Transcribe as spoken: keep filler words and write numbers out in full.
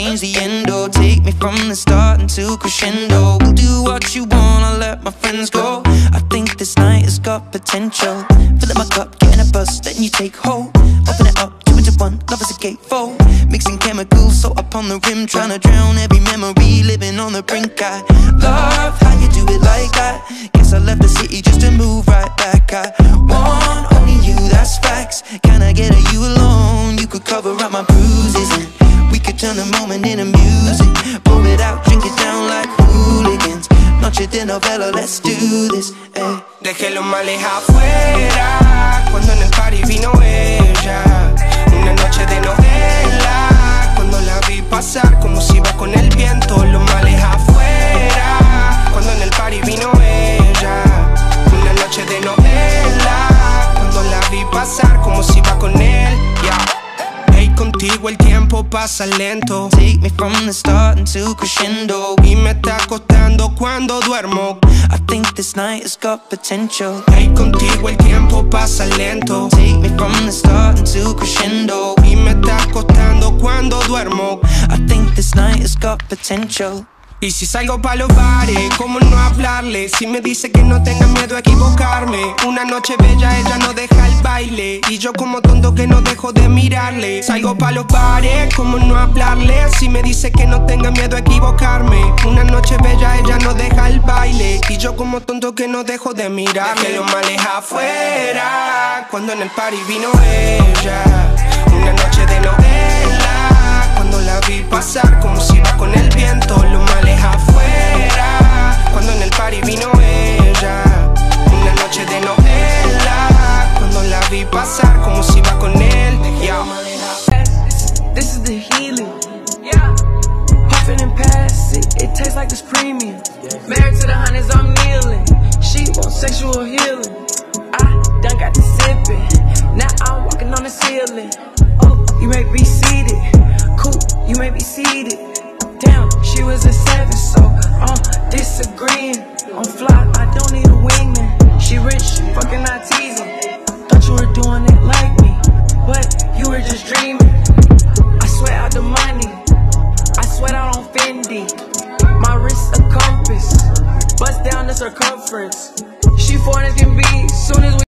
change the end, or take me from the start into crescendo. We'll do what you want, I'll let my friends go. I think this night has got potential. Fill up my cup, get in a bus, then you take hold. Open it up, two into one, love is a gatefold. Mixing chemicals, so up on the rim, trying to drown every memory, living on the brink. I love how you do it like that. Guess I left the city just to move right back. I want only you, that's facts. Can I get a you alone? You could cover up my bruises, and we could turn the moment into music. Pour it out, drink it down like hooligans. Noche de novela, let's do this, eh. Dejé los males afuera cuando en el party vino ella. Una noche de novela cuando la vi pasar como si iba con el viento. Los males afuera cuando en el party vino ella. Una noche de novela cuando la vi pasar como si iba con él, yeah. Hey, contigo el tiempo pasa lento. Take me from the start into crescendo. Y me está costando cuando duermo. I think this night has got potential. Hey, contigo el tiempo pasa lento. Take me from the start into crescendo. Y me está costando cuando duermo. I think this night has got potential. Y si salgo pa' los bares, ¿cómo no hablarle? Si me dice que no tenga miedo a equivocarme. Una noche bella, ella no deja el baile. Y yo como tonto que no dejo de mirarle. Salgo pa' los bares, ¿cómo no hablarle? Si me dice que no tenga miedo a equivocarme. Una noche bella, ella no deja el baile. Y yo como tonto que no dejo de mirarle. Dejé los males afuera cuando en el party vino ella. Una noche de novela cuando la vi pasar como si iba con el viento. Los males afuera cuando en el party vino ella. Una noche de novela cuando la vi pasar como si iba con él, yeah. This is the healing, yeah. Puffin' and pass it, it tastes like it's premium. Married to the hundreds, I'm kneeling. She wants sexual healing. I done got to sippin', now I'm walking on the ceiling. Oh, you may be seated, cool, you may be seated. Damn, she was a seven, so I'm disagreeing. I'm fly, I don't need a wingman. She rich, fucking not teasing. Thought you were doing it like me, but you were just dreaming. I sweat out the money, I sweat out on Fendi. My wrist a compass, bust down the circumference. She foreign as can be, soon as we